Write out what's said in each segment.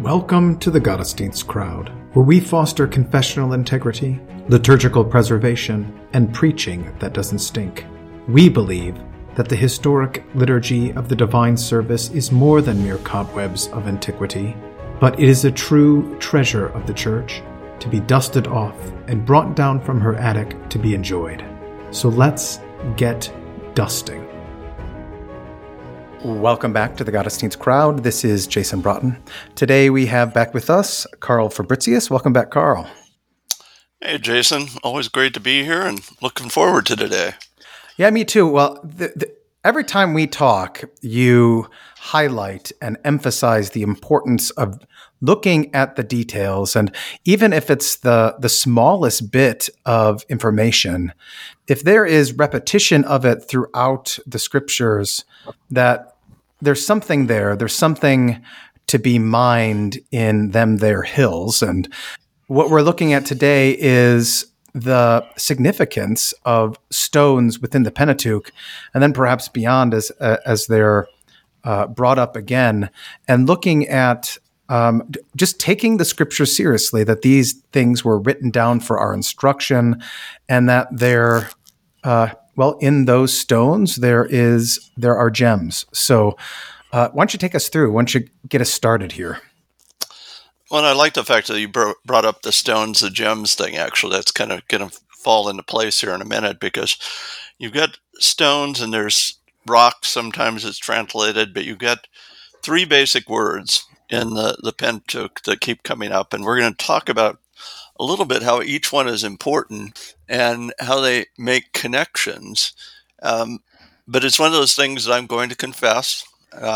Welcome to the Gottesdienst crowd, where we foster confessional integrity, liturgical preservation, and preaching that doesn't stink. We believe that the historic liturgy of the divine service is more than mere cobwebs of antiquity, but it is a true treasure of the Church to be dusted off and brought down from her attic to be enjoyed. So let's get dusting. Welcome back to the Gottesdienst crowd. This is Jason Broughton. Today we have back with us Carl Fabricius. Welcome back, Carl. Hey, Jason. Always great to be here and looking forward to today. Yeah, me too. Well, every time we talk, you highlight and emphasize the importance of looking at the details. And even if it's the smallest bit of information, if there is repetition of it throughout the scriptures, that there's something there. There's something to be mined in them there hills. And what we're looking at today is the significance of stones within the Pentateuch, and then perhaps beyond as they're brought up again, and looking at just taking the scriptures seriously, that these things were written down for our instruction, and that they're in those stones, there are gems. So why don't you take us through? Why don't you get us started here? Well, I like the fact that you brought up the stones, the gems thing, actually. That's kind of going to fall into place here in a minute, because you've got stones and there's rocks, sometimes it's translated, but you've got three basic words in the Pentateuch that keep coming up. And we're going to talk about a little bit how each one is important and how they make connections. But it's one of those things that I'm going to confess.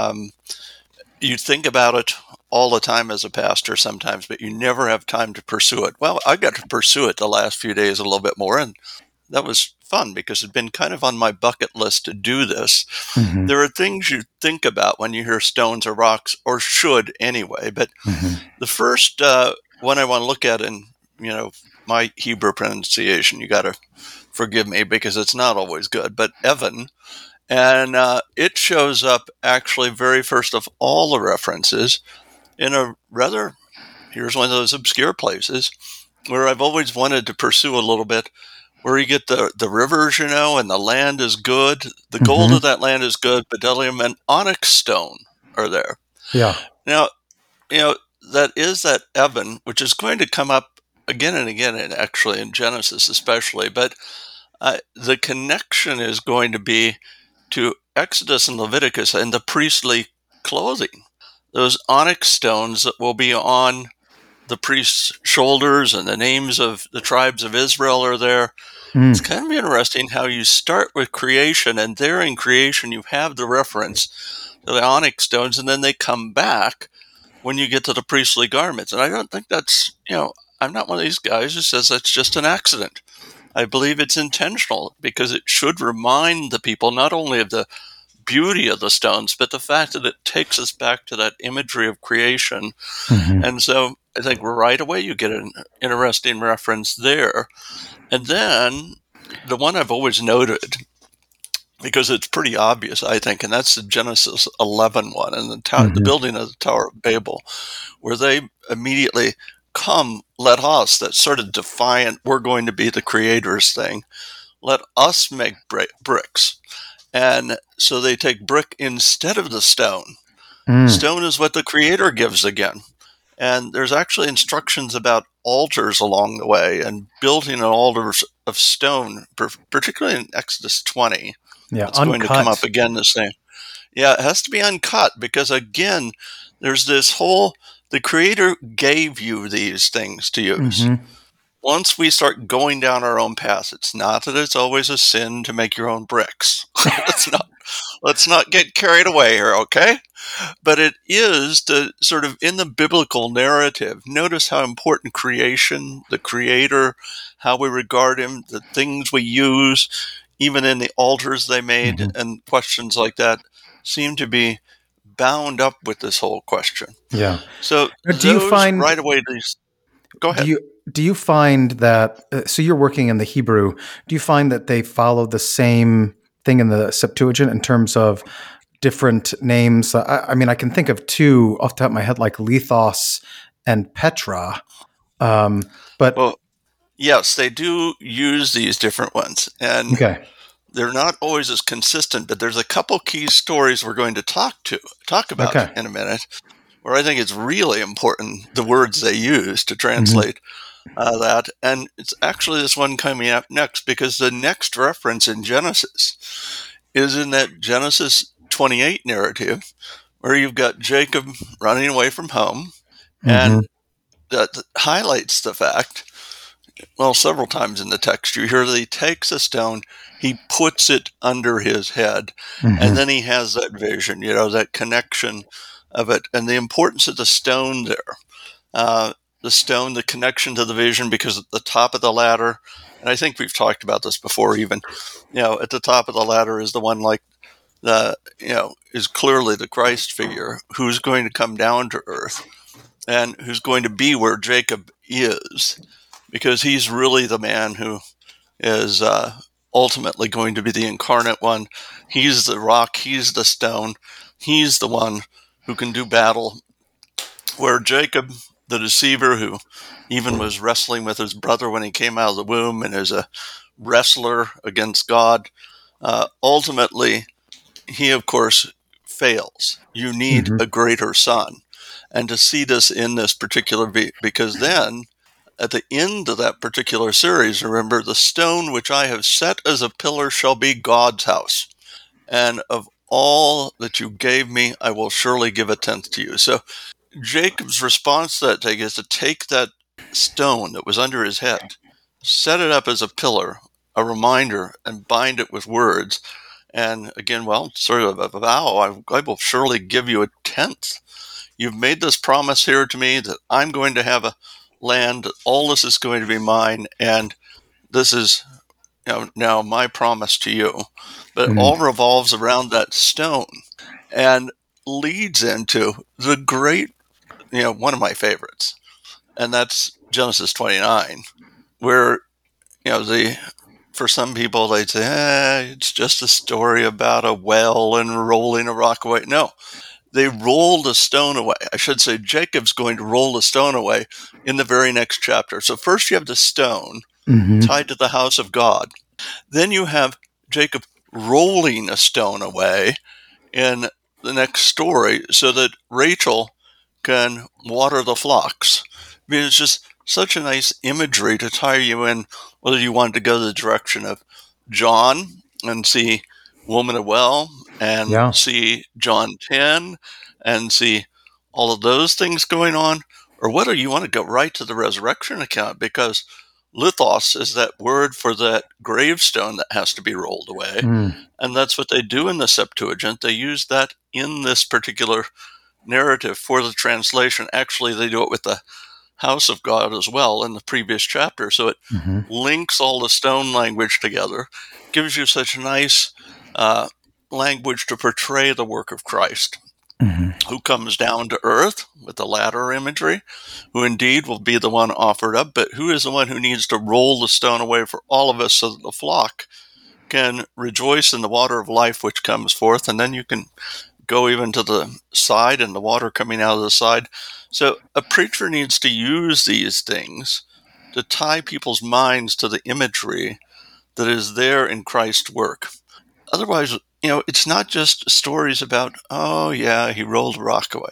You think about it all the time as a pastor sometimes, but you never have time to pursue it. Well, I got to pursue it the last few days a little bit more, and that was fun because it'd been kind of on my bucket list to do this. Mm-hmm. There are things you think about when you hear stones or rocks, or should anyway. But the first one I want to look at, in my Hebrew pronunciation, you got to forgive me because it's not always good, but Evan. And it shows up actually very first of all the references in here's one of those obscure places where I've always wanted to pursue a little bit, where you get the rivers, and the land is good. The gold of that land is good. Bdellium and onyx stone are there. Yeah. Now, that is that Evan, which is going to come up again and again, and actually in Genesis especially. But the connection is going to be to Exodus and Leviticus and the priestly clothing. Those onyx stones that will be on the priest's shoulders, and the names of the tribes of Israel are there. It's kind of interesting how you start with creation, and there in creation you have the reference to the onyx stones, and then they come back when you get to the priestly garments. And I don't think that's, I'm not one of these guys who says that's just an accident. I believe it's intentional, because it should remind the people not only of the beauty of the stones, but the fact that it takes us back to that imagery of creation. And so I think right away you get an interesting reference there. And then the one I've always noted, because it's pretty obvious, I think, and that's the Genesis 11 one, and the building of the Tower of Babel, where they immediately come, let us, that sort of defiant, we're going to be the creators thing, let us make bricks. And so they take brick instead of the stone. Stone is what the Creator gives again. And there's actually instructions about altars along the way, and building an altar of stone, particularly in Exodus 20. Yeah, it's going to come up again the same. Yeah, it has to be uncut, because again, there's this whole, the Creator gave you these things to use. Once we start going down our own path, it's not that it's always a sin to make your own bricks. Let's not get carried away here, okay? But it is to sort of, in the biblical narrative, notice how important creation, the Creator, how we regard Him, the things we use, even in the altars they made, and questions like that seem to be bound up with this whole question. Yeah. So do you find right away these? Go ahead. Do you find that? So you're working in the Hebrew. Do you find that they follow the same thing in the Septuagint in terms of different names. I mean, I can think of two off the top of my head, like Lethos and Petra. But Well, yes, they do use these different ones, and okay, they're not always as consistent. But there's a couple key stories we're going to talk about okay, in a minute, where I think it's really important the words they use to hmm translate that. And it's actually this one coming up next, because the next reference in Genesis is in that Genesis 28 narrative, where you've got Jacob running away from home, hmm and that highlights the fact, well, several times in the text, you hear that he takes a stone, he puts it under his head, and hmm then he has that vision, that connection of it, and the importance of the stone there. The stone, the connection to the vision, because at the top of the ladder, and I think we've talked about this before even, at the top of the ladder is the one like is clearly the Christ figure who's going to come down to earth and who's going to be where Jacob is, because he's really the man who is ultimately going to be the incarnate one. He's the rock, he's the stone, he's the one who can do battle, where Jacob, the deceiver, who even was wrestling with his brother when he came out of the womb and is a wrestler against God, ultimately, he, of course, fails. You need hmm a greater son. And to see this in this particular, because then at the end of that particular series, remember, the stone which I have set as a pillar shall be God's house. And of all that you gave me, I will surely give a tenth to you. So Jacob's response to that thing is to take that stone that was under his head, set it up as a pillar, a reminder, and bind it with words. And again, well, sort of a vow, I will surely give you a tenth. You've made this promise here to me that I'm going to have a land, all this is going to be mine, and this is now my promise to you. But it all revolves around that stone and leads into the great, one of my favorites, and that's Genesis 29, where, for some people, they'd say, it's just a story about a well and rolling a rock away. No, they rolled a stone away. I should say Jacob's going to roll the stone away in the very next chapter. So first you have the stone hmm tied to the house of God. Then you have Jacob rolling a stone away in the next story so that Rachel can water the flocks. I mean, it's just such a nice imagery to tie you in, whether you wanted to go the direction of John and see Woman of Well, and yeah, see John 10, and see all of those things going on, or whether you want to go right to the resurrection account, because lithos is that word for that gravestone that has to be rolled away. mm, And that's what they do in the Septuagint. They use that in this particular narrative for the translation. Actually, they do it with the house of God as well in the previous chapter. So it hmm links all the stone language together, gives you such nice language to portray the work of Christ, hmm who comes down to earth with the ladder imagery, who indeed will be the one offered up, but who is the one who needs to roll the stone away for all of us so that the flock can rejoice in the water of life which comes forth, and then you can go even to the side and the water coming out of the side. So a preacher needs to use these things to tie people's minds to the imagery that is there in Christ's work. Otherwise, it's not just stories about, oh yeah, he rolled a rock away.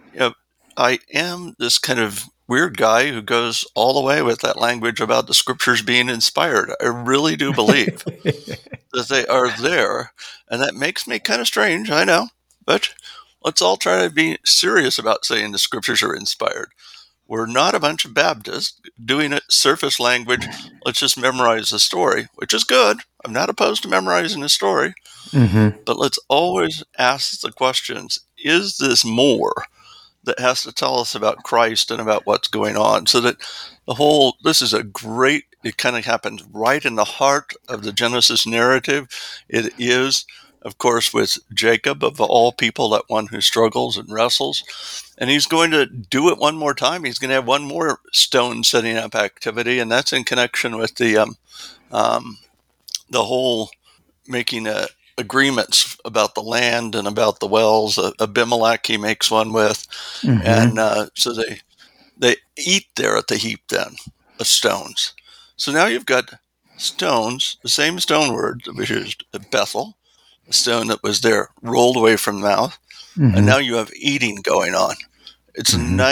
I am this kind of weird guy who goes all the way with that language about the scriptures being inspired. I really do believe that they are there, and that makes me kind of strange, I know, but let's all try to be serious about saying the scriptures are inspired. We're not a bunch of Baptists doing it surface language. Let's just memorize the story, which is good. I'm not opposed to memorizing the story, hmm but let's always ask the questions, is this more that has to tell us about Christ and about what's going on? So that this is it kind of happens right in the heart of the Genesis narrative. It is, of course, with Jacob, of all people, that one who struggles and wrestles. And he's going to do it one more time. He's going to have one more stone setting up activity, and that's in connection with the whole making agreements about the land and about the wells. Abimelech, he makes one with, and Mm-hmm. so they eat there at the heap then of stones. So now you've got stones, the same stone word that was used at Bethel, a stone that was there rolled away from the mouth, and Mm-hmm. now you have eating going on. It's a Mm-hmm.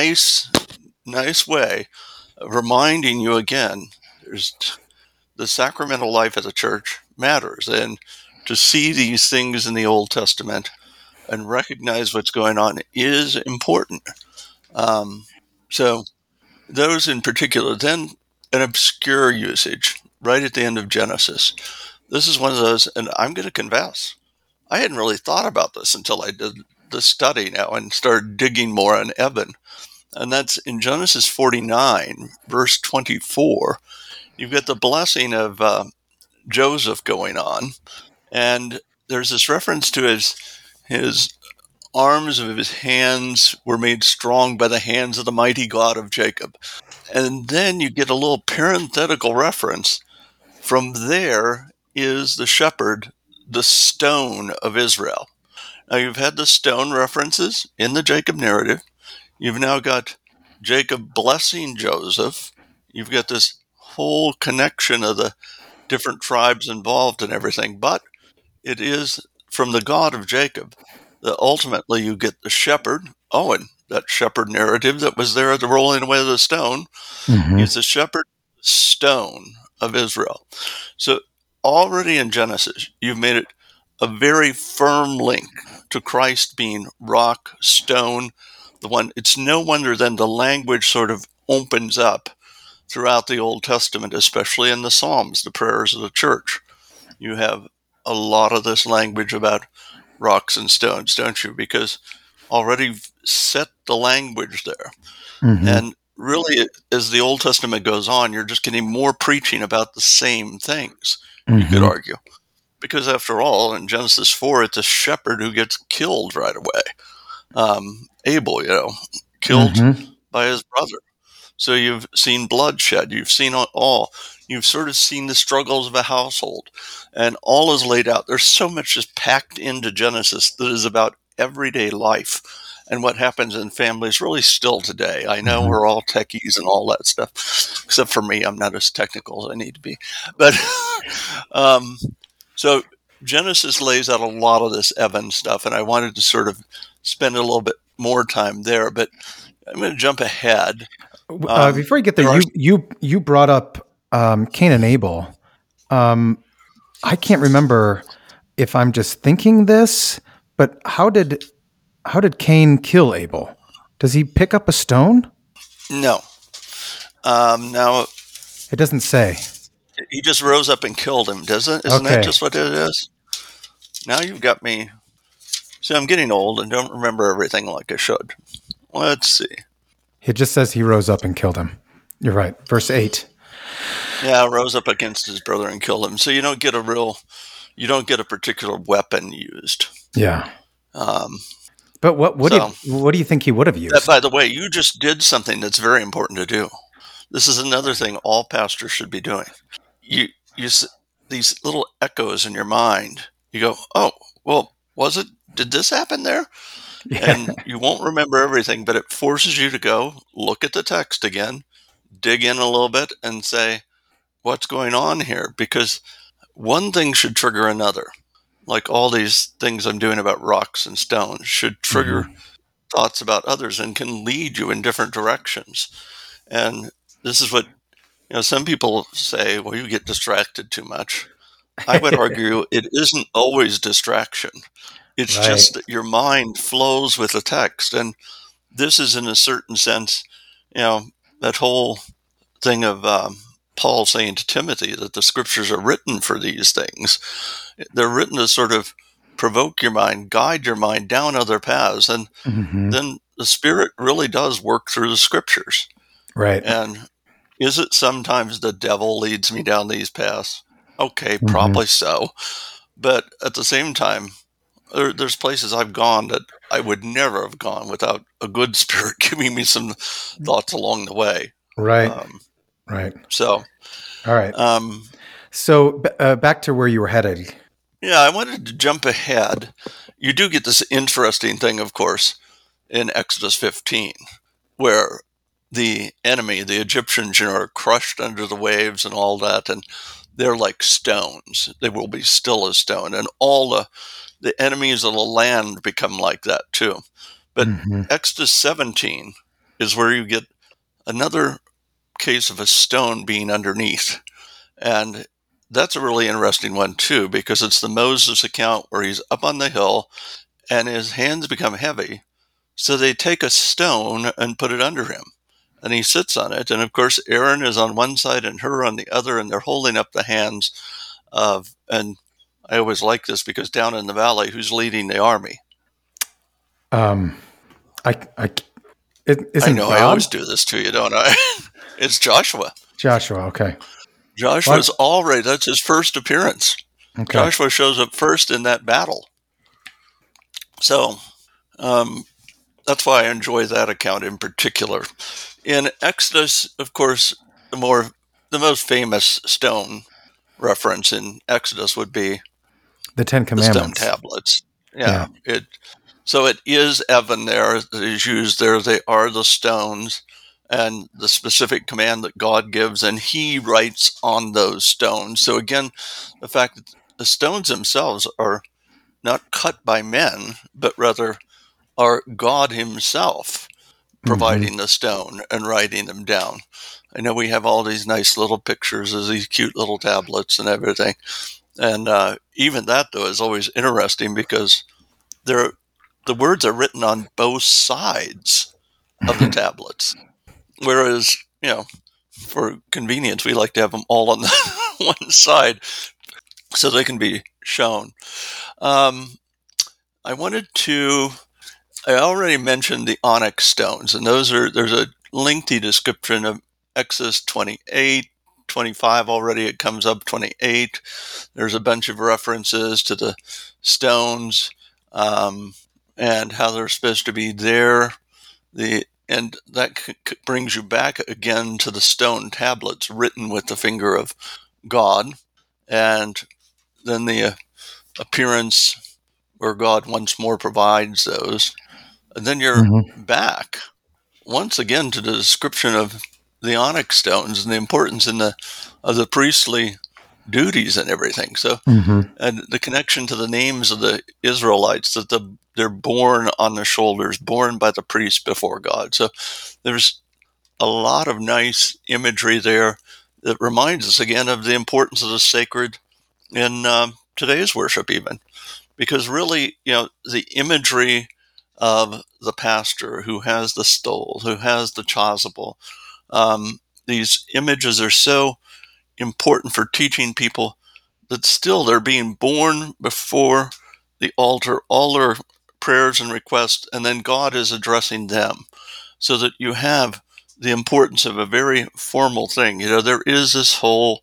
nice way of reminding you again. There's the sacramental life of the church matters, and to see these things in the Old Testament and recognize what's going on is important. Um, so those in particular, then an obscure usage right at the end of Genesis. This is one of those, and I'm going to confess, I hadn't really thought about this until I did the study now and started digging more on Eben. And that's in Genesis 49, verse 24. You've got the blessing of Joseph going on, and there's this reference to his arms of his hands were made strong by the hands of the mighty God of Jacob. And then you get a little parenthetical reference. From there is the shepherd, the stone of Israel. Now you've had the stone references in the Jacob narrative. You've now got Jacob blessing Joseph. You've got this whole connection of the different tribes involved and everything. But it is from the God of Jacob that ultimately you get the shepherd, Owen, that shepherd narrative that was there at the rolling away of the stone. Mm-hmm. He's the shepherd stone of Israel. So already in Genesis, you've made it a very firm link to Christ being rock, stone, the one. It's no wonder then the language sort of opens up throughout the Old Testament, especially in the Psalms, the prayers of the church. You have a lot of this language about rocks and stones, don't you? Because already set the language there. Mm-hmm. And really, as the Old Testament goes on, you're just getting more preaching about the same things, you could Mm-hmm. argue. Because after all, in Genesis 4, it's a shepherd who gets killed right away. Abel, killed Mm-hmm. by his brother. So you've seen bloodshed. You've seen all. You've sort of seen the struggles of a household. And all is laid out. There's so much just packed into Genesis that is about everyday life and what happens in families really still today. I know Mm-hmm. we're all techies and all that stuff, except for me. I'm not as technical as I need to be. But um, so Genesis lays out a lot of this Evan stuff, and I wanted to sort of spend a little bit more time there. But I'm going to jump ahead. Before you get there, There are you brought up Cain and Abel. I can't remember if I'm just thinking this, but how did Cain kill Abel? Does he pick up a stone? no. Now It doesn't say. he just rose up and killed him, doesn't? Isn't that Okay. just what it is? Now you've got me. See, I'm getting old and don't remember everything like I should. Let's see. It just says he rose up and killed him. You're right. Verse 8. Yeah, rose up against his brother and killed him. So you don't get a particular weapon used. Yeah. Um, But what so do you think he would have that, used? by the way, you just did something that's very important to do. This is another thing all pastors should be doing. You these little echoes in your mind. You go, oh, well, did this happen there? Yeah. And you won't remember everything, but it forces you to go look at the text again, dig in a little bit, and say, what's going on here? Because one thing should trigger another. Like all these things I'm doing about rocks and stones should trigger Mm-hmm. thoughts about others and can lead you in different directions. And this is what, some people say, well, you get distracted too much. I would argue it isn't always distraction. It's Right. just that your mind flows with the text. And this is, in a certain sense, that whole thing of Paul saying to Timothy that the scriptures are written for these things. They're written to sort of provoke your mind, guide your mind down other paths. And Mm-hmm. then the Spirit really does work through the scriptures. Right. And is it sometimes the devil leads me down these paths? Okay, Mm-hmm. probably so. But at the same time, there's places I've gone that I would never have gone without a good spirit giving me some thoughts along the way. Right. Um, Right. so, All right. um, So back to where you were headed. Yeah, I wanted to jump ahead. You do get this interesting thing, of course, in Exodus 15, where the enemy, the Egyptians, are crushed under the waves and all that, and they're like stones. They will be still as stone, and all the enemies of the land become like that too. But Hmm. Exodus 17 is where you get another case of a stone being underneath. And that's a really interesting one too, because it's the Moses account where he's up on the hill and his hands become heavy. So they take a stone and put it under him. And he sits on it. And of course, Aaron is on one side and Hur on the other, and they're holding up the hands of, and I always like this because down in the valley, who's leading the army? Um, I it I isn't know I always God? do this to you, don't I? It's Joshua. Joshua. Okay. Joshua's What? already, that's his first appearance. Okay. Joshua shows up first in that battle. So um, that's why I enjoy that account in particular. In Exodus, of course, the most famous stone reference in Exodus would be The Ten the stone Commandments. tablets. Yeah. Yeah, so it is Evan there that is used there. They are the stones and the specific command that God gives, and he writes on those stones. So again, the fact that the stones themselves are not cut by men, but rather are God himself Hmm. providing the stone and writing them down. I know we have all these nice little pictures of these cute little tablets and everything. And even that, though, is always interesting because they're, the words are written on both sides of the tablets. Whereas, for convenience, we like to have them all on the one side so they can be shown. Um, I wanted to I already mentioned the onyx stones, and there's a lengthy description of Exodus 28, 25 already, it comes up 28. There's a bunch of references to the stones um, and how they're supposed to be there. And that brings you back again to the stone tablets written with the finger of God, and then the appearance where God once more provides those. And then you're Hmm. back once again to the description of the onyx stones and the importance of the priestly duties and everything. So, Hmm. and the connection to the names of the Israelites that they're born on the shoulders, born by the priest before God. So, there's a lot of nice imagery there that reminds us again of the importance of the sacred in today's worship, even. Because really, the imagery of the pastor who has the stole, who has the chasuble, these images are so important for teaching people that still they're being born before the altar, all their prayers and requests, and then God is addressing them, so that you have the importance of a very formal thing. There is this whole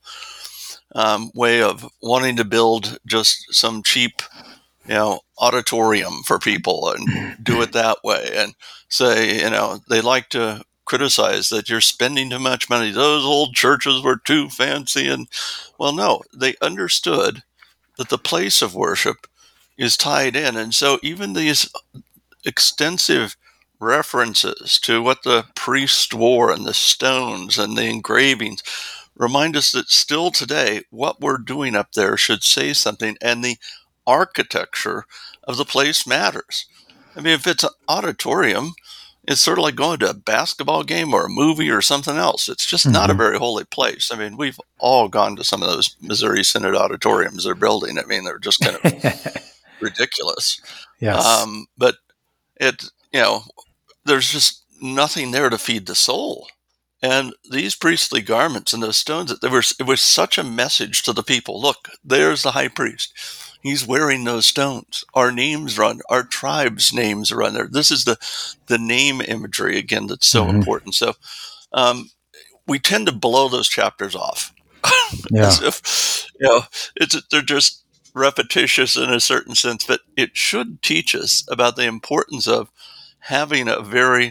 way of wanting to build just some cheap auditorium for people and do it that way, and say, they like to criticize that you're spending too much money. Those old churches were too fancy. And well, no, they understood that the place of worship is tied in. And so even these extensive references to what the priest wore and the stones and the engravings remind us that still today, what we're doing up there should say something, and the architecture of the place matters. I mean, if it's an auditorium, it's sort of like going to a basketball game or a movie or something else. It's just not a Hmm. very holy place. I mean, we've all gone to some of those Missouri Synod auditoriums they're building. I mean, they're just kind of ridiculous. Yes. But it, there's just nothing there to feed the soul. And these priestly garments and those stones, it was such a message to the people. Look, there's the high priest. He's wearing those stones. Our names run, our tribe's names are on there. This is the name imagery again that's so Hmm. important. So we tend to blow those chapters off Yeah. as if they're just repetitious in a certain sense, but it should teach us about the importance of having a very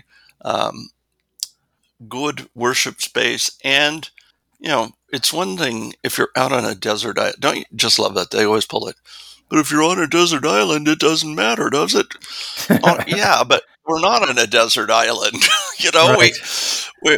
good worship space. And it's one thing if you're out on a desert. Don't you just love that they always pull it? but if you're on a desert island, it doesn't matter, does it? Yeah, but we're not on a desert island. You know, Right. we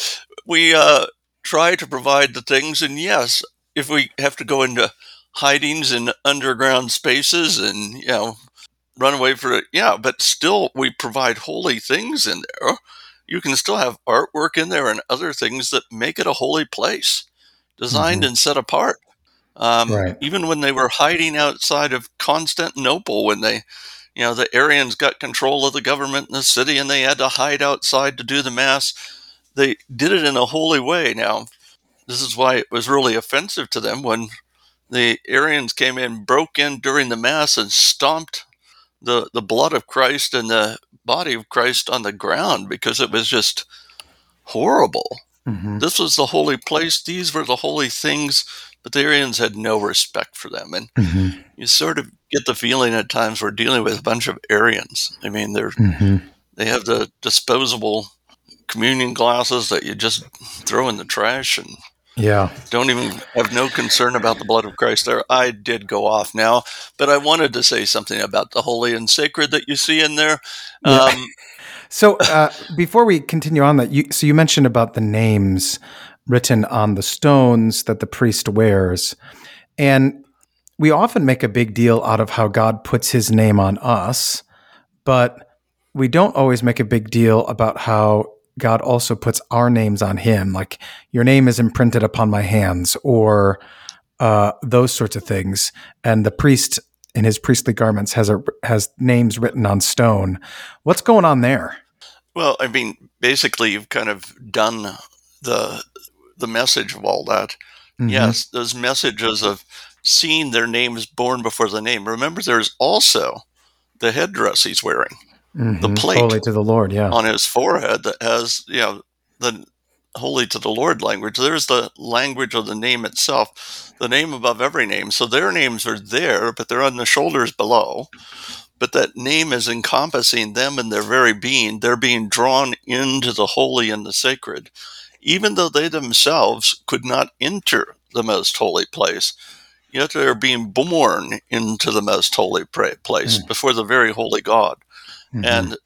we try to provide the things, and yes, if we have to go into hidings in underground spaces and run away for it, yeah, but still we provide holy things in there. You can still have artwork in there and other things that make it a holy place, designed Hmm. and set apart. Right. Even when they were hiding outside of Constantinople, when the Arians got control of the government in the city and they had to hide outside to do the mass, they did it in a holy way. Now, this is why it was really offensive to them when the Arians came in, broke in during the mass, and stomped the blood of Christ and the body of Christ on the ground, because it was just horrible. Hmm. This was the holy place. These were the holy things, but the Arians had no respect for them. And Hmm. you sort of get the feeling at times we're dealing with a bunch of Arians. I mean, Hmm. they have the disposable communion glasses that you just throw in the trash and Yeah. don't even have no concern about the blood of Christ there. I did go off now, but I wanted to say something about the holy and sacred that you see in there. Yeah. Um, So before we continue on that, you mentioned about the names written on the stones that the priest wears, and we often make a big deal out of how God puts His name on us, but we don't always make a big deal about how God also puts our names on Him, like your name is imprinted upon my hands, or those sorts of things. And the priest in his priestly garments has names written on stone. What's going on there? well, I mean, basically, you've kind of done the the message of all that. Mm-hmm. Yes, those messages of seeing their names born before the name. Remember, there's also the headdress he's wearing, the Mm-hmm. plate Holy to the Lord. Yeah. on his forehead that has, the holy to the Lord language. There's the language of the name itself, the name above every name. So their names are there, but they're on the shoulders below. But that name is encompassing them and their very being. They're being drawn into the holy and the sacred, even though they themselves could not enter the most holy place. Yet they're being born into the most holy place before the very holy God, Mm-hmm. and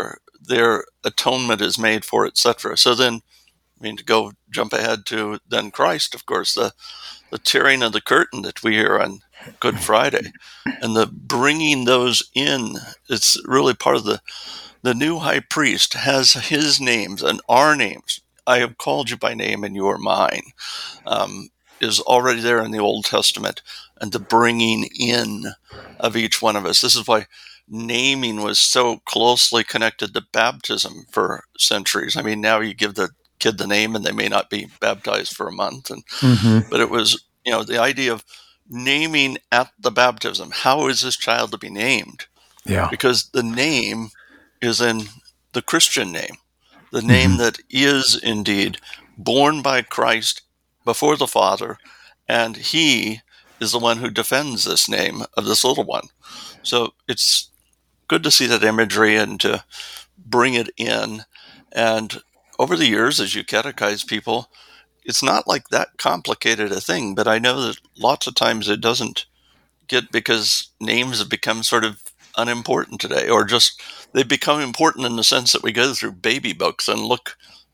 their atonement is made for, etc. So then, I mean, to go jump ahead to then Christ, of course, the tearing of the curtain that we hear on Good Friday, and the bringing those in. It's really part of the new high priest has his names and our names. I have called you by name and you are mine, um, is already there in the Old Testament, and the bringing in of each one of us. This is why naming was so closely connected to baptism for centuries. I mean, now you give the kid the name and they may not be baptized for a month, Mm-hmm. but it was, the idea of naming at the baptism. How is this child to be named? Yeah. Because the name is in the Christian name, the name Mm-hmm. that is indeed born by Christ before the Father, and He is the one who defends this name of this little one. So it's good to see that imagery and to bring it in. And over the years, as you catechize people, it's not like that complicated a thing, but I know that lots of times it doesn't get, because names have become sort of unimportant today, or just they become important in the sense that we go through baby books and look,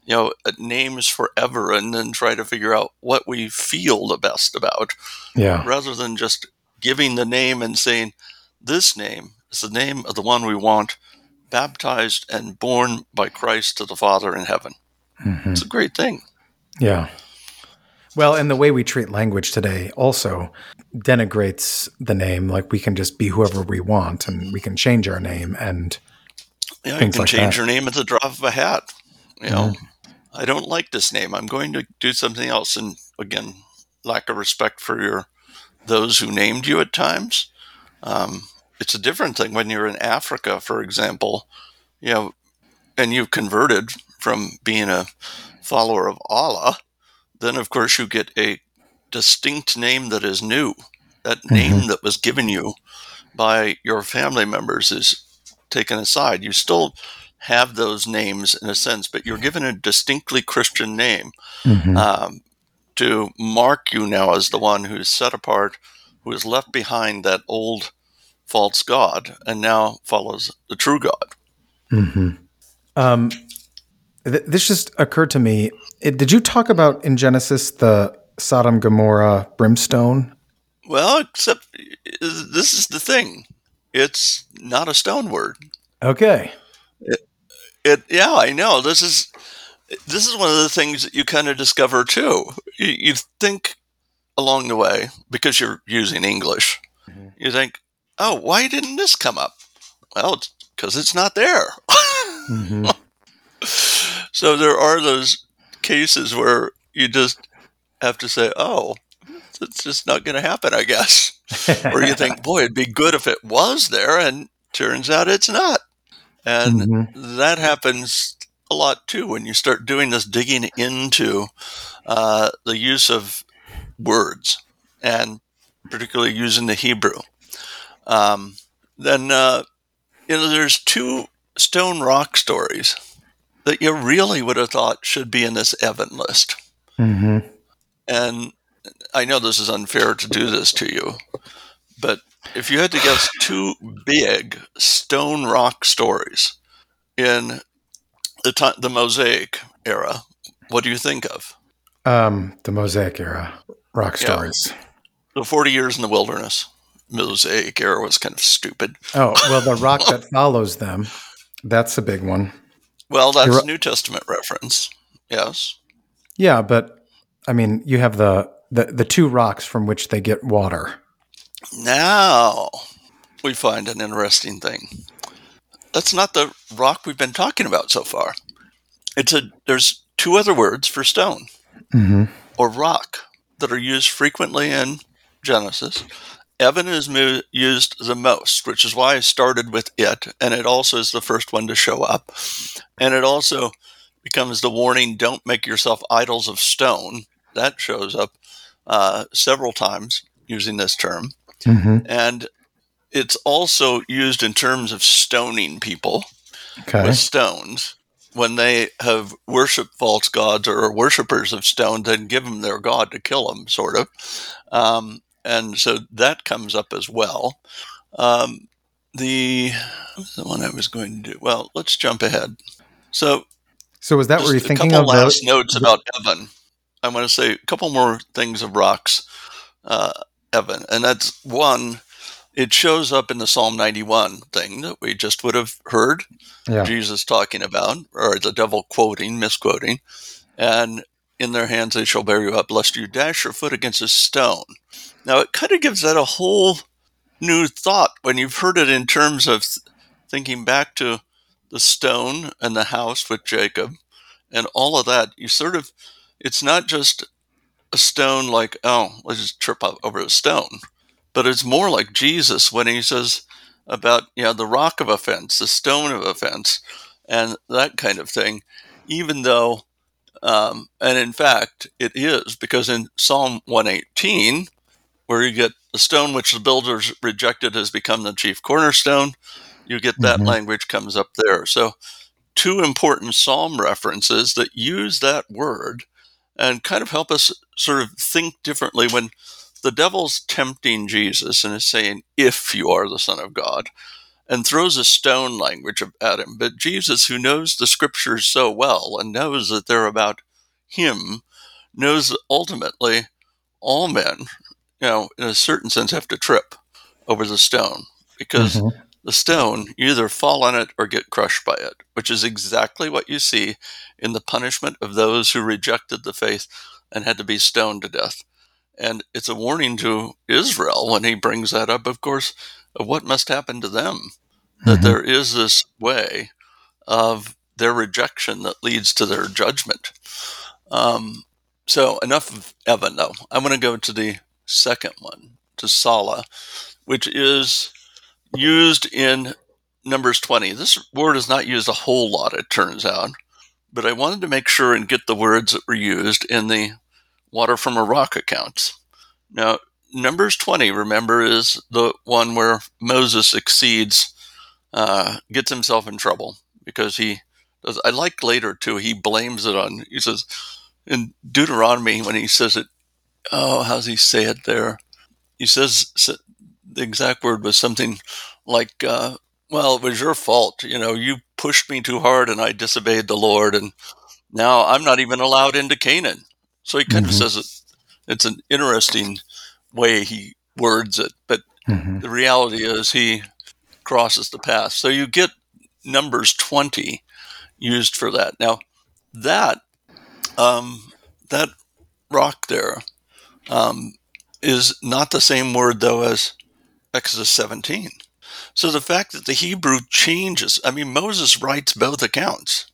at names forever and then try to figure out what we feel the best about, Yeah. rather than just giving the name and saying, this name is the name of the one we want, baptized and born by Christ to the Father in heaven. Mm-hmm. It's a great thing. Yeah. Well, and the way we treat language today also denigrates the name. Like we can just be whoever we want and we can change our name and Yeah, you things can like change that. your name at the drop of a hat. You know, Mm-hmm. I don't like this name. I'm going to do something else. And again, lack of respect for those who named you at times. Um, it's a different thing when you're in Africa, for example, and you've converted from being a follower of Allah. Then, of course, you get a distinct name that is new. That Mm-hmm. name that was given you by your family members is taken aside. You still have those names in a sense, but you're given a distinctly Christian name, Mm-hmm. um, to mark you now as the one who's set apart, who has left behind that old false god and now follows the true God. Mm-hmm. This just occurred to me. Did you talk about in Genesis the Sodom Gomorrah brimstone? Well, except this is the thing. It's not a stone word. Okay. Yeah, I know. This is one of the things that you kind of discover too. You think along the way, because you're using English, you think, oh, why didn't this come up? Well, it's because it's not there. Mm-hmm. So there are those cases where you just have to say, oh, it's just not going to happen, I guess. Or you think, boy, it'd be good if it was there, and turns out it's not. And Mm-hmm. that happens a lot too when you start doing this digging into the use of words, and particularly using the Hebrew. Then there's 2 stone rock stories that you really would have thought should be in this Evan list. Mm-hmm. And I know this is unfair to do this to you, but if you had to guess 2 big stone rock stories in the Mosaic era, what do you think of? The Mosaic era rock Yeah, stories. the 40 years in the wilderness. Mosaic era was kind of stupid. Oh, well, the rock that follows them. That's a big one. Well, that's New Testament reference. Yes. Yeah, but I mean, you have the 2 rocks from which they get water. Now we find an interesting thing. That's not the rock we've been talking about so far. There's 2 other words for stone or rock that are used frequently in Genesis. Evan is used the most, which is why I started with it, and it also is the first one to show up. And it also becomes the warning, don't make yourself idols of stone. That shows up several times using this term. Mm-hmm. And it's also used in terms of stoning people Okay. with stones. When they have worshipped false gods or are worshippers of stone, then give them their god to kill them, sort of. And so that comes up as well. The one I was going to do. Well, let's jump ahead. So is that what you're thinking of? A couple of? last notes about Evan. I want to say a couple more things of rocks, Evan. And that's one, it shows up in the Psalm 91 thing that we just would have heard Jesus talking about, or the devil misquoting. And in their hands they shall bear you up, lest you dash your foot against a stone. Now, it kind of gives that a whole new thought when you've heard it in terms of thinking back to the stone and the house with Jacob and all of that. You sort of, it's not just a stone like, oh, let's just trip up over a stone, but it's more like Jesus when he says about, the rock of offense, the stone of offense, and that kind of thing, even though, and in fact, it is, because in Psalm 118, where you get the stone which the builders rejected has become the chief cornerstone, you get that language comes up there. So 2 important psalm references that use that word and kind of help us sort of think differently when the devil's tempting Jesus and is saying, if you are the Son of God, and throws a stone language at him. But Jesus, who knows the scriptures so well and knows that they're about him, knows that ultimately all men, in a certain sense, have to trip over the stone, because the stone, you either fall on it or get crushed by it, which is exactly what you see in the punishment of those who rejected the faith and had to be stoned to death. And it's a warning to Israel when he brings that up, of course, of what must happen to them, that there is this way of their rejection that leads to their judgment. So enough of Evan, though. I want to go to the second one, to Salah, which is used in Numbers 20. This word is not used a whole lot, it turns out, but I wanted to make sure and get the words that were used in the water from a rock accounts. Now, Numbers 20, remember, is the one where Moses gets himself in trouble because he does. I like later, too, he blames it on, he says, in Deuteronomy, when he says it, how's he say it there? he says the exact word was something like, well, it was your fault. You pushed me too hard and I disobeyed the Lord, and now I'm not even allowed into Canaan. So he kind of says it's an interesting way he words it, but the reality is he crosses the path. So you get Numbers 20 used for that. Now, that that rock there is not the same word, though, as Exodus 17. So the fact that the Hebrew changes, Moses writes both accounts,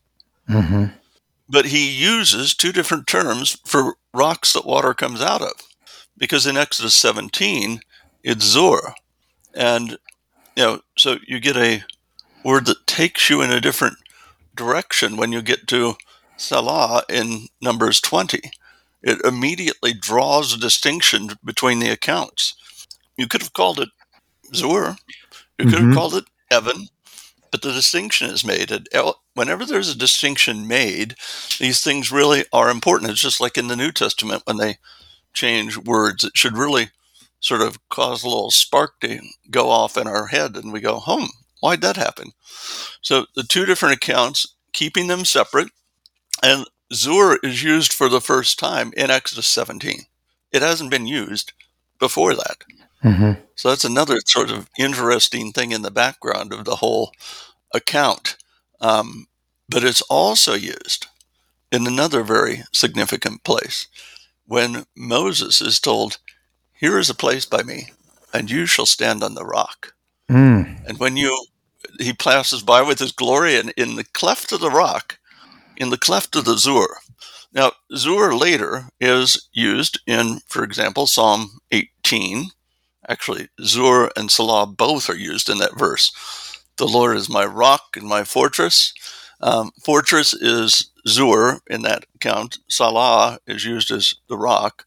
but he uses two different terms for rocks that water comes out of, because in Exodus 17, it's Zur. And, so you get a word that takes you in a different direction when you get to Salah in Numbers 20. It immediately draws a distinction between the accounts. You could have called it Zur, you could have called it Evan, but the distinction is made. And whenever there's a distinction made, these things really are important. It's just like in the New Testament when they change words. It should really sort of cause a little spark to go off in our head, and we go, why'd that happen? So the two different accounts, keeping them separate, and Zur is used for the first time in Exodus 17. It hasn't been used before that. So that's another sort of interesting thing in the background of the whole account. But it's also used in another very significant place when Moses is told, "Here is a place by me, and you shall stand on the rock." And when he passes by with his glory, and in the cleft of the rock, in the cleft of the Zur. Now, Zur later is used in, for example, Psalm 18. Actually, Zur and Salah both are used in that verse. The Lord is my rock and my fortress. Fortress is Zur in that account. Salah is used as the rock.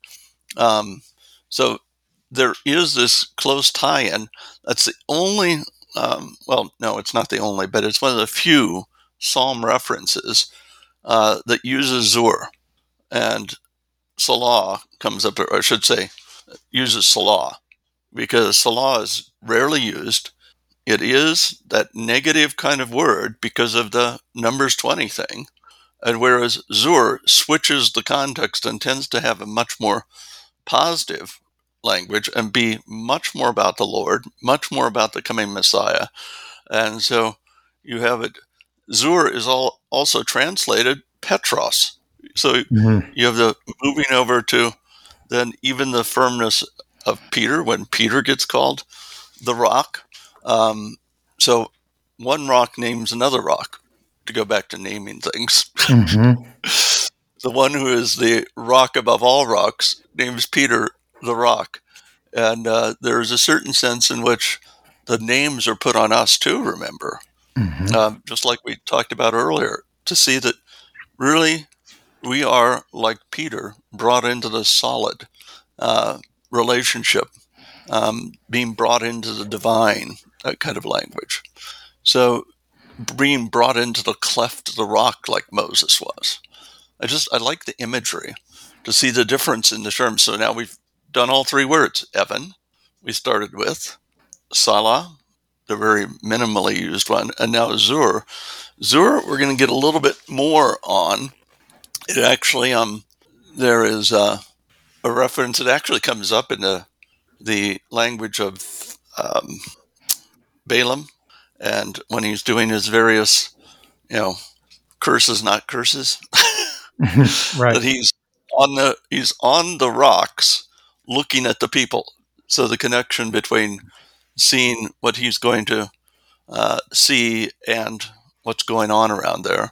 So there is this close tie-in. That's the only, no, it's not the only, but it's one of the few Psalm references that uses Zur, and Salah comes up, or I should say, uses Salah, because Salah is rarely used. It is that negative kind of word because of the Numbers 20 thing, and whereas Zur switches the context and tends to have a much more positive language and be much more about the Lord, much more about the coming Messiah. And so you have it, Zur is also translated Petros. So you have the moving over to then even the firmness of Peter when Peter gets called the rock. So one rock names another rock, to go back to naming things. The one who is the rock above all rocks names Peter the rock. And there's a certain sense in which the names are put on us too, remember. Just like we talked about earlier, to see that really we are, like Peter, brought into the solid relationship, being brought into the divine, that kind of language. So being brought into the cleft of the rock like Moses was. I like the imagery to see the difference in the terms. So now we've done all three words. Evan, we started with. Salah, the very minimally used one, and now Zur. Zur, we're going to get a little bit more on. It actually, there is a reference. It actually comes up in the language of Balaam, and when he's doing his various, curses, not curses, Right. that he's on the rocks, looking at the people. So the connection between seeing what he's going to see and what's going on around there.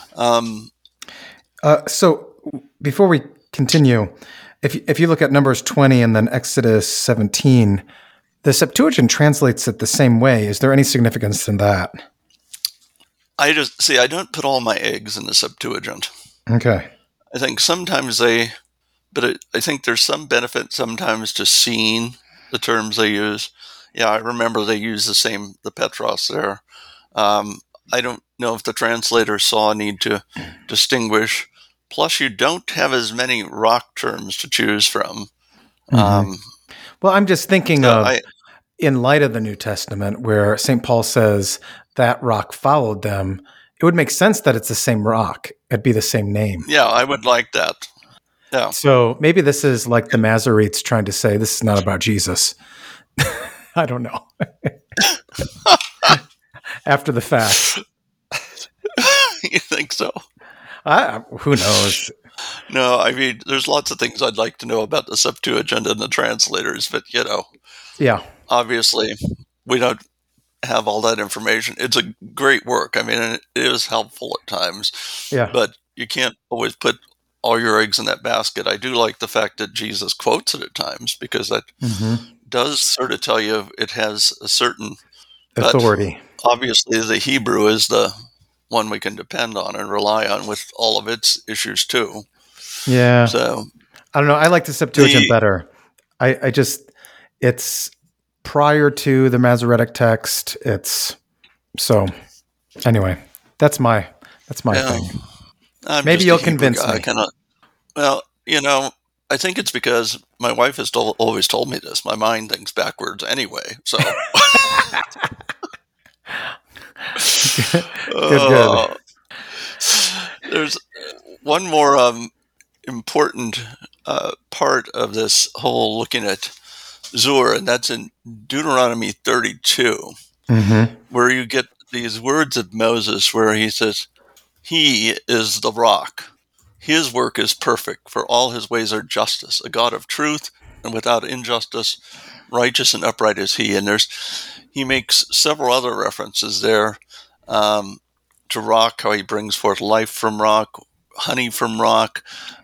So before we continue, if you look at Numbers 20 and then Exodus 17, the Septuagint translates it the same way. Is there any significance in that? I don't put all my eggs in the Septuagint. Okay. I think sometimes I think there's some benefit sometimes to seeing the terms they use. Yeah, I remember they use the Petros there. I don't know if the translator saw a need to distinguish. Plus, you don't have as many rock terms to choose from. Well, I'm just thinking So of, in light of the New Testament, where St. Paul says that rock followed them, it would make sense that it's the same rock. It'd be the same name. yeah, I would like that. Yeah. So maybe this is like the Masoretes trying to say this is not about Jesus. I don't know. After the fact. You think so? Who knows? No, I mean, there's lots of things I'd like to know about the Septuagint and the translators, but, Yeah. obviously we don't have all that information. It's a great work. I mean, it is helpful at times, Yeah. but you can't always put all your eggs in that basket. I do like the fact that Jesus quotes it at times, because that does sort of tell you it has a certain authority. Obviously, the Hebrew is the one we can depend on and rely on with all of its issues too. Yeah. So I don't know. I like the Septuagint better. I just, it's prior to the Masoretic text. It's so anyway, that's my thing. Maybe you'll convince me. Well, I think it's because my wife has always told me this. My mind thinks backwards anyway. So good. There's one more important part of this whole looking at Zur, and that's in Deuteronomy 32, where you get these words of Moses where he says, "He is the rock. His work is perfect, for all his ways are justice, a God of truth and without injustice, righteous and upright is he." And he makes several other references there to rock, how he brings forth life from rock, honey from rock.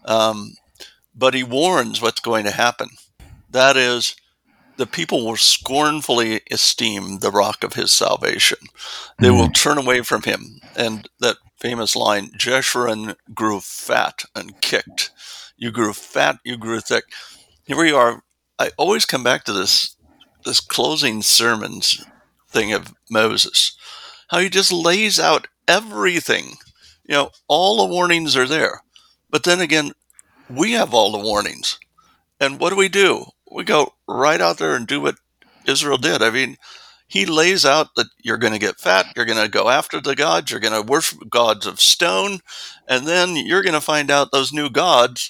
But he warns what's going to happen. That is, the people will scornfully esteem the rock of his salvation. They will turn away from him. And that famous line, Jeshurun grew fat and kicked. You grew fat, you grew thick. Here we are. I always come back to this closing sermons thing of Moses, how he just lays out everything. All the warnings are there. But then again, we have all the warnings. And what do? We go right out there and do what Israel did. I mean, he lays out that you're going to get fat, you're going to go after the gods, you're going to worship gods of stone, and then you're going to find out those new gods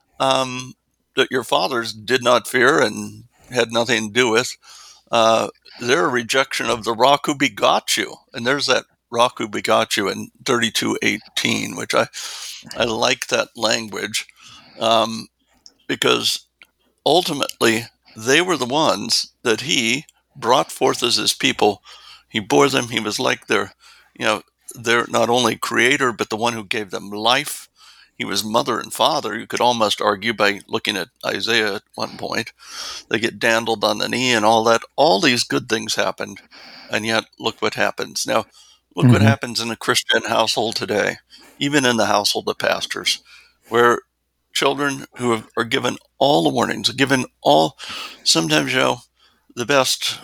that your fathers did not fear and had nothing to do with. They're a rejection of the rock who begot you. And there's that rock who begot you in 32:18, which I like that language, because ultimately they were the ones that he brought forth as his people. He bore them. He was like their not only creator, but the one who gave them life. He was mother and father. You could almost argue by looking at Isaiah at one point. They get dandled on the knee and all that. All these good things happened, and yet look what happens. Now, look what happens in a Christian household today, even in the household of pastors, where children who are given all the warnings, sometimes, the best,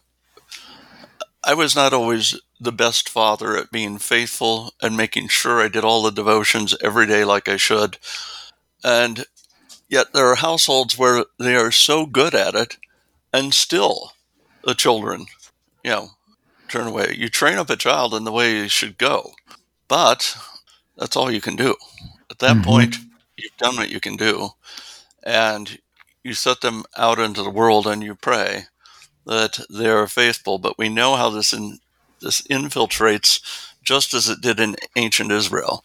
I was not always the best father at being faithful and making sure I did all the devotions every day like I should. And yet there are households where they are so good at it, and still the children, turn away. You train up a child in the way he should go, but that's all you can do. At that point, you've done what you can do, and you set them out into the world and you pray that they are faithful. But we know how this infiltrates, just as it did in ancient Israel.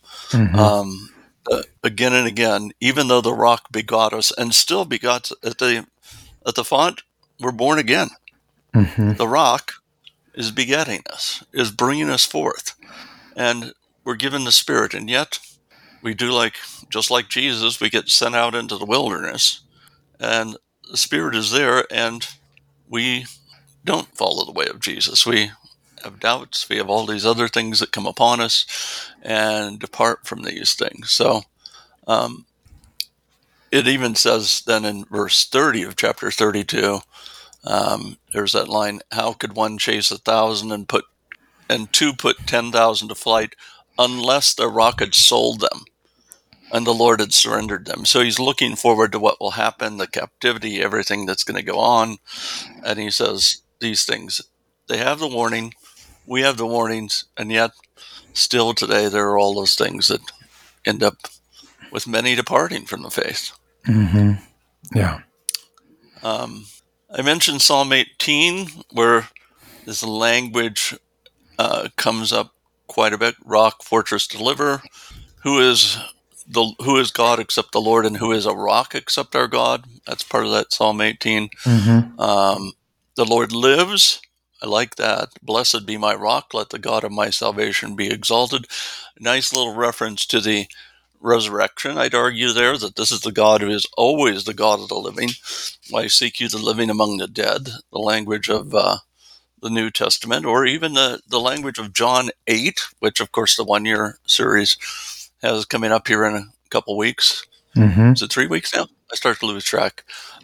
Again and again, even though the rock begot us and still begot at the font, we're born again. The rock is begetting us, is bringing us forth, and we're given the Spirit. And yet we do just like Jesus, we get sent out into the wilderness, and the Spirit is there, and we don't follow the way of Jesus. We have doubts. We have all these other things that come upon us and depart from these things. So it even says then in verse 30 of chapter 32, there's that line, how could one chase 1,000 and two put 10,000 to flight unless the rock had sold them? and the Lord had surrendered them. So he's looking forward to what will happen, the captivity, everything that's going to go on. And he says these things. They have the warning, we have the warnings, and yet still today there are all those things that end up with many departing from the faith. Mm-hmm. Yeah. I mentioned Psalm 18, where this language comes up quite a bit. Rock, fortress, deliverer. Who is God except the Lord, and who is a rock except our God? That's part of that Psalm 18. Mm-hmm. The Lord lives. I like that. Blessed be my rock. Let the God of my salvation be exalted. Nice little reference to the resurrection. I'd argue there that this is the God who is always the God of the living. Why seek you the living among the dead? The language of the New Testament, or even the language of John 8, which, of course, the 1 year series has coming up here in a couple weeks. Mm-hmm. Is it 3 weeks now? I start to lose track.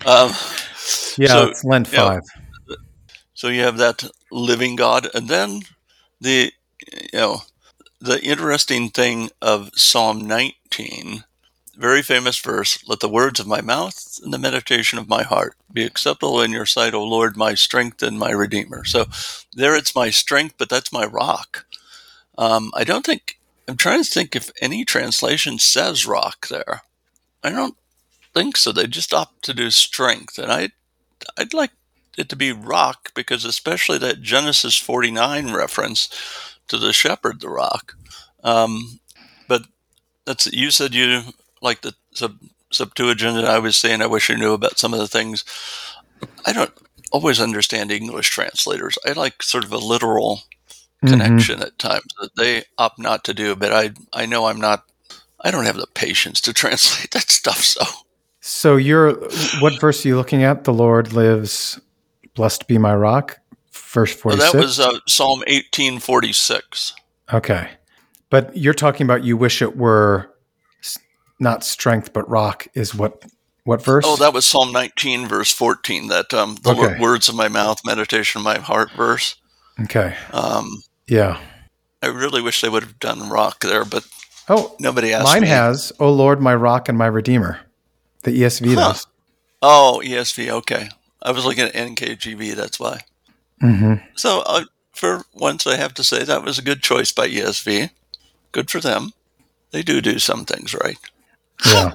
It's Lent 5. So you have that living God, and then the interesting thing of Psalm 19, very famous verse, let the words of my mouth and the meditation of my heart be acceptable in your sight, O Lord, my strength and my redeemer. So there it's my strength, but that's my rock. I'm trying to think if any translation says rock there. I don't think so. They just opt to do strength. And I'd like it to be rock, because especially that Genesis 49 reference to the shepherd, the rock. But you said you like the Septuagint, and I was saying I wish I knew about some of the things. I don't always understand English translators. I like sort of a literal connection at times that they opt not to do, but I know I don't have the patience to translate that stuff. So what verse are you looking at? The Lord lives, blessed be my rock, verse 46? That was Psalm 1846. Okay. But you're talking about you wish it were not strength but rock is what verse? Oh, that was Psalm 19, verse 14, that the words of my mouth, meditation of my heart verse. Okay. Yeah. I really wish they would have done rock there, but nobody asked mine me. Mine has, O Lord, my rock and my redeemer. The ESV does. Oh, ESV, okay. I was looking at NKJV, that's why. Mm-hmm. So for once, I have to say that was a good choice by ESV. Good for them. They do some things right. Yeah.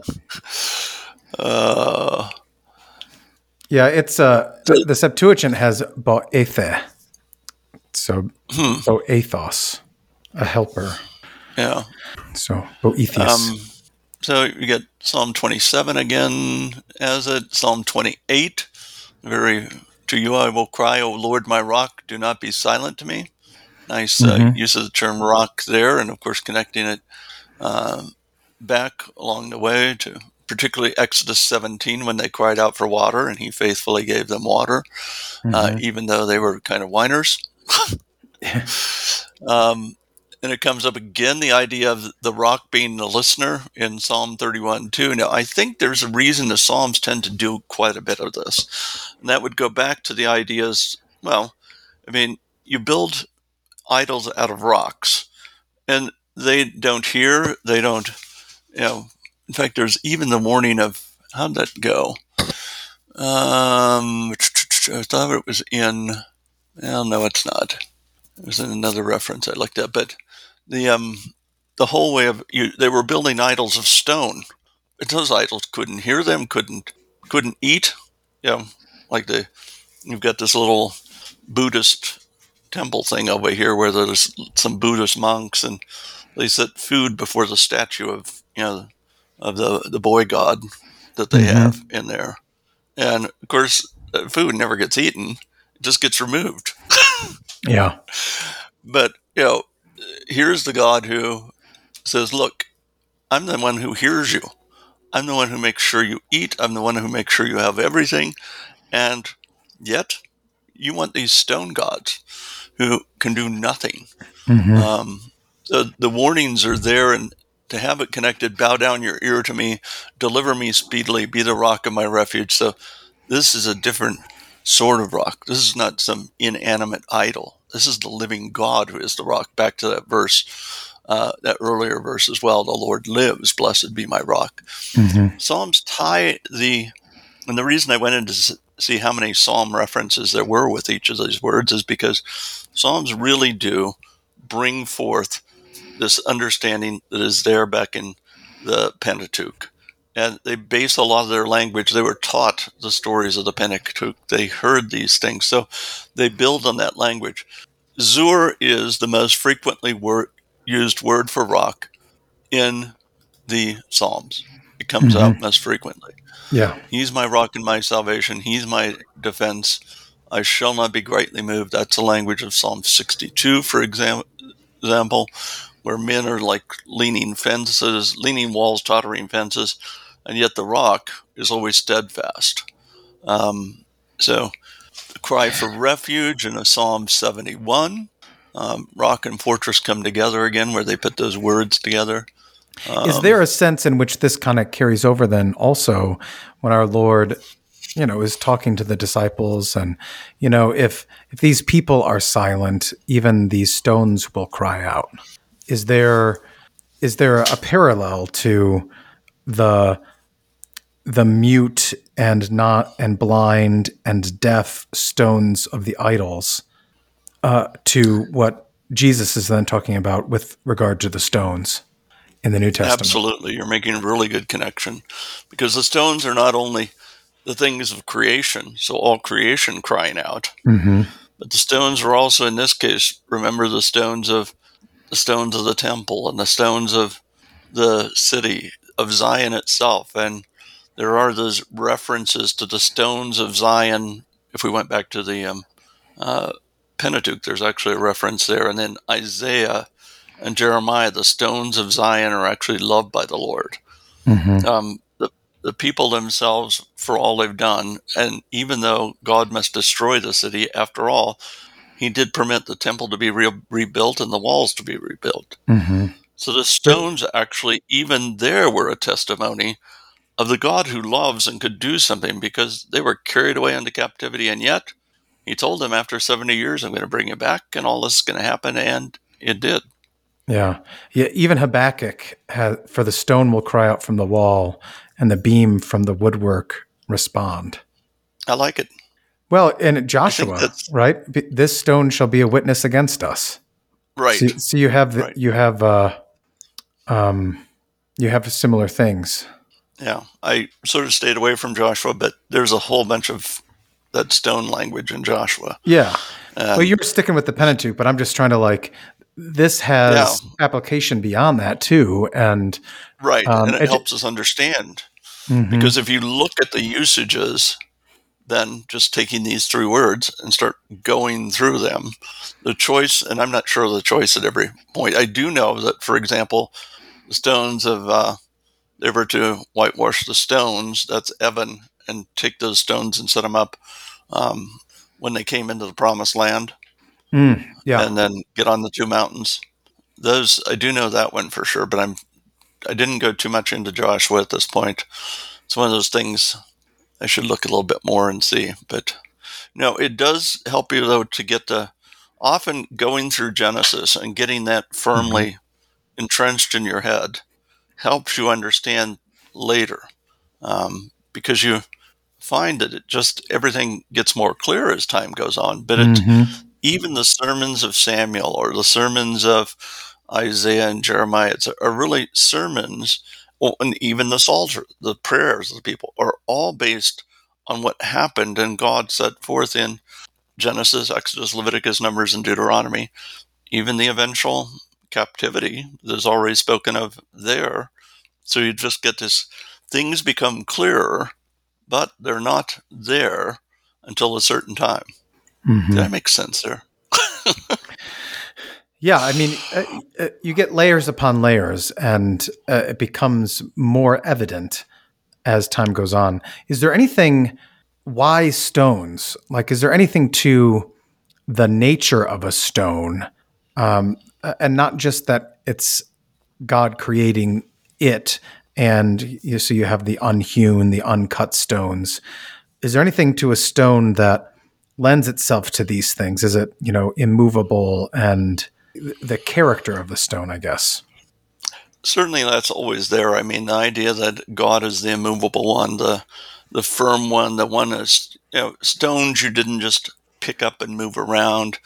Yeah, it's the Septuagint has boethe. So boethos, a helper. Yeah. So boethius. So you get Psalm 27 again as it. Psalm 28, to you I will cry, O Lord, my rock, do not be silent to me. Nice use of the term rock there, and of course connecting it back along the way to particularly Exodus 17 when they cried out for water, and he faithfully gave them water, even though they were kind of whiners. And it comes up again, the idea of the rock being the listener in Psalm 31:2. Now, I think there's a reason the Psalms tend to do quite a bit of this. And that would go back to the ideas, you build idols out of rocks, and they don't hear, they don't, in fact, there's even the warning of, how'd that go? I thought it was in, well, no, it's not. It was in another reference I looked at, but the whole way of they were building idols of stone. But those idols couldn't hear them, couldn't eat. You've got this little Buddhist temple thing over here where there's some Buddhist monks, and they set food before the statue of the boy god that they have in there, and of course food never gets eaten; it just gets removed. Yeah, but here's the God who says, look, I'm the one who hears you. I'm the one who makes sure you eat. I'm the one who makes sure you have everything. And yet you want these stone gods who can do nothing. So the warnings are there, and to have it connected, bow down your ear to me, deliver me speedily, be the rock of my refuge. So this is a different sort of rock. This is not some inanimate idol. This is the living God who is the rock. Back to that verse that earlier verse as well. The Lord lives, blessed be my rock. Mm-hmm. Psalms tie and the reason I went in to see how many psalm references there were with each of these words is because Psalms really do bring forth this understanding that is there back in the Pentateuch. And they base a lot of their language. They were taught the stories of the Pentateuch. They heard these things. So they build on that language. Zur is the most frequently used word for rock in the Psalms. It comes out most frequently. Yeah. He's my rock and my salvation. He's my defense. I shall not be greatly moved. That's the language of Psalm 62, for example, where men are like leaning fences, leaning walls, tottering fences, and yet the rock is always steadfast. So the cry for refuge in a Psalm 71, rock and fortress come together again, where they put those words together. Is there a sense in which this kind of carries over then also when our Lord, is talking to the disciples and, if these people are silent, even these stones will cry out? Is there a parallel to the mute and not and blind and deaf stones of the idols to what Jesus is then talking about with regard to the stones in the New Testament? Absolutely. You're making a really good connection, because the stones are not only the things of creation, so all creation crying out, but the stones are also, in this case, remember the stones of the temple and the stones of the city of Zion itself. And there are those references to the stones of Zion. If we went back to the Pentateuch, there's actually a reference there. And then Isaiah and Jeremiah, the stones of Zion are actually loved by the Lord. The people themselves, for all they've done, and even though God must destroy the city, after all, he did permit the temple to be rebuilt and the walls to be rebuilt. So the stones actually, even there, were a testimony of the God who loves and could do something, because they were carried away into captivity, and yet he told them after 70 years, I'm going to bring you back, and all this is going to happen, and it did. Yeah. Even Habakkuk had, for the stone will cry out from the wall, and the beam from the woodwork respond. I like it. Well, and Joshua, right? This stone shall be a witness against us. Right. So you have you have similar things. Yeah, I sort of stayed away from Joshua, but there's a whole bunch of that stone language in Joshua. Yeah. Well, you're sticking with the Pentateuch, but I'm just trying to this has application beyond that too. And right. And it helps us understand, because if you look at the usages, then just taking these three words and start going through them, the choice, and I'm not sure of the choice at every point. I do know that, for example, the stones of, they were to whitewash the stones, that's Evan, and take those stones and set them up when they came into the promised land. And then get on the two mountains. Those, I do know that one for sure, but I didn't go too much into Joshua at this point. It's one of those things I should look a little bit more and see. But no, it does help you, though, to get often going through Genesis and getting that firmly entrenched in your head helps you understand later, because you find that everything gets more clear as time goes on. But even the sermons of Samuel or the sermons of Isaiah and Jeremiah are really sermons, and even the Psalter, the prayers of the people, are all based on what happened and God set forth in Genesis, Exodus, Leviticus, Numbers, and Deuteronomy. Even the eventual captivity that's already spoken of there. So you just get this, things become clearer, but they're not there until a certain time. Did that make sense there? Yeah, I mean, you get layers upon layers, and it becomes more evident as time goes on. Is there anything, why stones? Is there anything to the nature of a stone, and not just that it's God creating it, and so you have the unhewn, the uncut stones. Is there anything to a stone that lends itself to these things? Is it, immovable and the character of the stone, I guess. Certainly that's always there. I mean, the idea that God is the immovable one, the firm one, the one that's, stones you didn't just pick up and move around.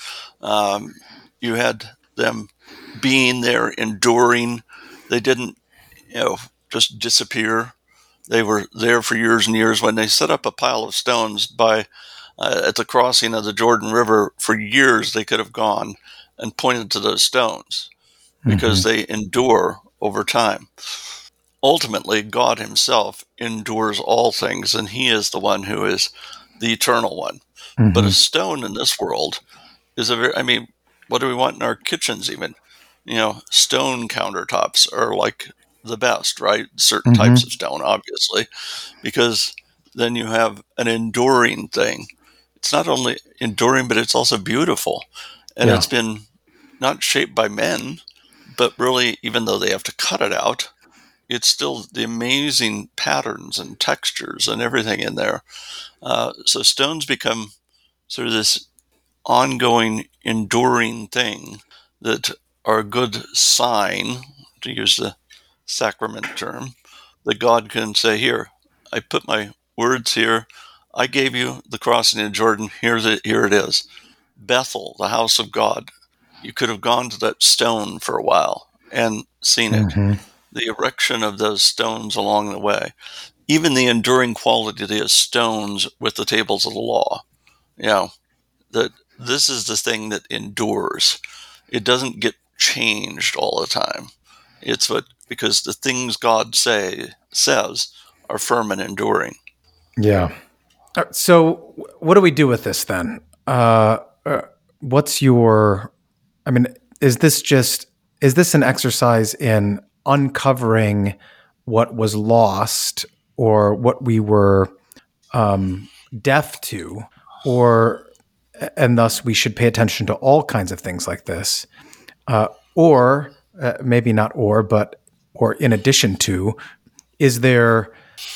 You had them being there, enduring. They didn't, just disappear. They were there for years and years. When they set up a pile of stones at the crossing of the Jordan River, for years they could have gone and pointed to those stones because they endure over time. Ultimately, God himself endures all things, and he is the one who is the eternal one. But a stone in this world is what do we want in our kitchens even? Stone countertops are like the best, right? Certain types of stone, obviously, because then you have an enduring thing. It's not only enduring, but it's also beautiful. And Yeah. it's been not shaped by men, but really, even though they have to cut it out, it's still the amazing patterns and textures and everything in there. So stones become sort of this ongoing, enduring thing that are a good sign, to use the sacrament term, that God can say, here, I put my words here. I gave you the crossing of Jordan. Here it is. Bethel, the house of God. You could have gone to that stone for a while and seen it. The erection of those stones along the way, even the enduring quality of those stones with the tables of the law. That this is the thing that endures. It doesn't get changed all the time. Because the things God says are firm and enduring. Yeah. So, what do we do with this then? What's your? I mean, is this an exercise in uncovering what was lost or what we were deaf to, and thus we should pay attention to all kinds of things like this, or maybe not, or in addition to, is there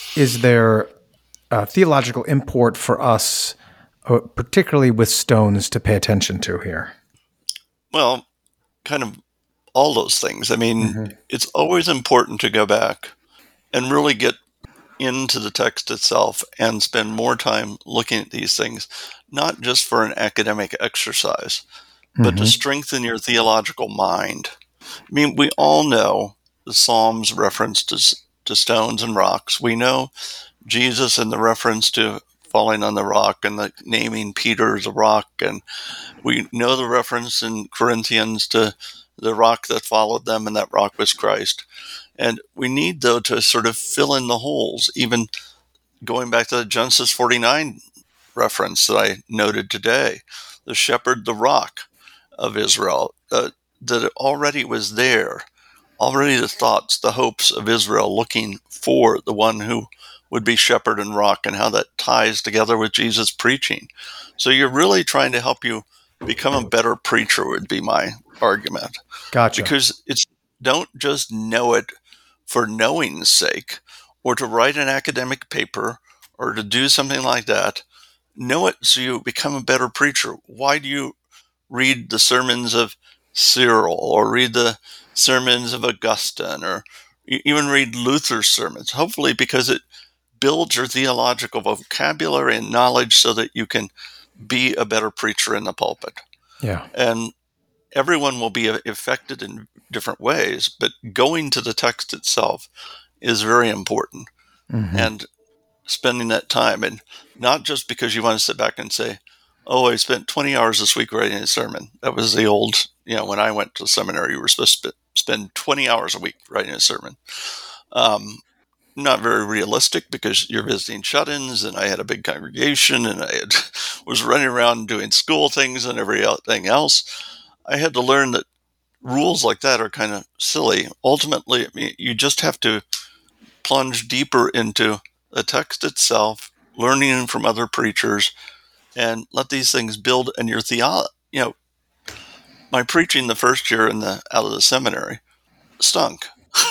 theological import for us, particularly with stones, to pay attention to here? Well, kind of all those things. I mean, it's always important to go back and really get into the text itself and spend more time looking at these things, not just for an academic exercise, but to strengthen your theological mind. I mean, we all know the Psalms reference to stones and rocks. We know Jesus and the reference to falling on the rock and the naming Peter as a rock. And we know the reference in Corinthians to the rock that followed them, and that rock was Christ. And we need, though, to sort of fill in the holes, even going back to the Genesis 49 reference that I noted today, the shepherd, the rock of Israel, that it already was there, already the thoughts, the hopes of Israel looking for the one who would be shepherd and rock, and how that ties together with Jesus' preaching. So you're really trying to help you become a better preacher, would be my argument. Gotcha. Because don't just know it for knowing's sake, or to write an academic paper, or to do something like that. Know it so you become a better preacher. Why do you read the sermons of Cyril, or read the sermons of Augustine, or even read Luther's sermons? Hopefully because it builds your theological vocabulary and knowledge so that you can be a better preacher in the pulpit. Yeah. And everyone will be affected in different ways, but going to the text itself is very important. And spending that time, and not just because you want to sit back and say, oh, I spent 20 hours this week writing a sermon. That was the old, when I went to seminary, you were supposed to spend 20 hours a week writing a sermon. Not very realistic, because you're visiting shut-ins, and I had a big congregation, and I was running around doing school things and everything else. I had to learn that rules like that are kind of silly. Ultimately, I mean, you just have to plunge deeper into the text itself, learning from other preachers, and let these things build in your theology. My preaching the first year out of the seminary stunk.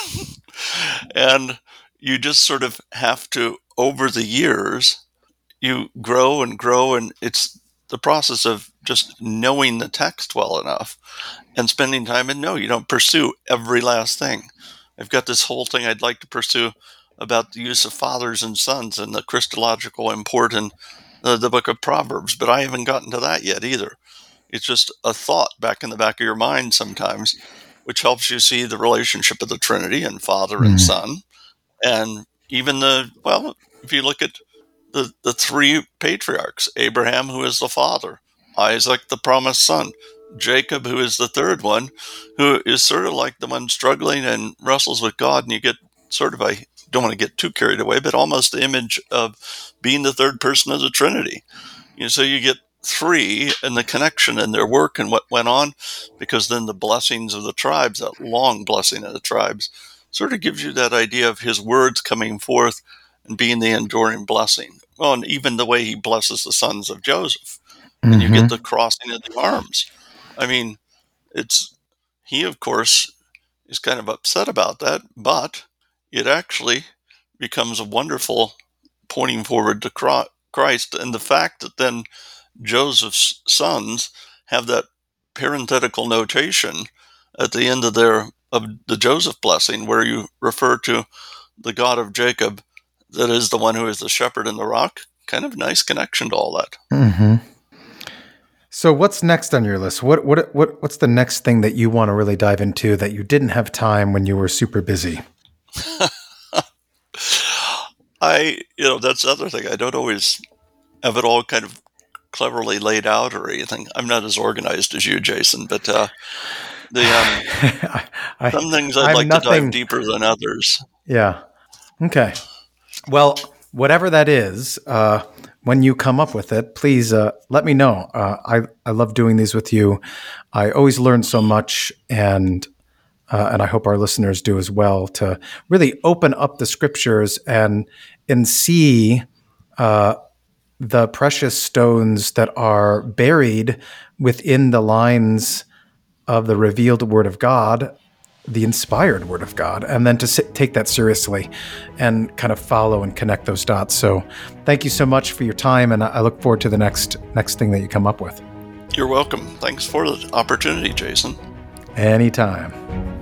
And you just sort of have to, over the years, you grow and grow, and it's the process of just knowing the text well enough and spending time, and no, you don't pursue every last thing. I've got this whole thing I'd like to pursue about the use of fathers and sons and the Christological import in the book of Proverbs, but I haven't gotten to that yet either. It's just a thought back in the back of your mind sometimes, which helps you see the relationship of the Trinity and Father and Son. And even if you look at the three patriarchs, Abraham, who is the father, Isaac, the promised son, Jacob, who is the third one, who is sort of like the one struggling and wrestles with God, and you get sort of, I don't want to get too carried away, but almost the image of being the third person of the Trinity. So you get three and the connection in their work and what went on, because then the blessings of the tribes, that long blessing of the tribes, sort of gives you that idea of his words coming forth and being the enduring blessing. Well, and even the way he blesses the sons of Joseph. And you get the crossing of the arms. I mean, he, of course, is kind of upset about that, but it actually becomes a wonderful pointing forward to Christ. And the fact that then Joseph's sons have that parenthetical notation at the end of the Joseph blessing, where you refer to the God of Jacob, that is the one who is the shepherd and the rock. Kind of nice connection to all that. Mm-hmm. So what's next on your list? What's the next thing that you want to really dive into that you didn't have time when you were super busy? That's the other thing. I don't always have it all kind of cleverly laid out or anything. I'm not as organized as you, Jason, but some things I'd like to dive deeper than others. Yeah. Okay. Well, whatever that is, when you come up with it, please let me know. I love doing these with you. I always learn so much, and I hope our listeners do as well, to really open up the scriptures and see the precious stones that are buried within the lines of the revealed Word of God, the inspired Word of God, and then to take that seriously and kind of follow and connect those dots. So thank you so much for your time, and I look forward to the next thing that you come up with. You're welcome. Thanks for the opportunity, Jason. Anytime.